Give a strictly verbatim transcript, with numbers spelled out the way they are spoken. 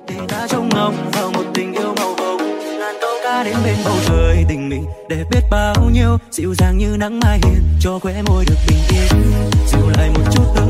để ta trông ngóng vào một tình yêu màu hồng. Ngàn câu ca đến bên bầu trời, tình mình để biết bao nhiêu, dịu dàng như nắng mai hiền cho khóe môi được bình yên, dịu lại một chút hương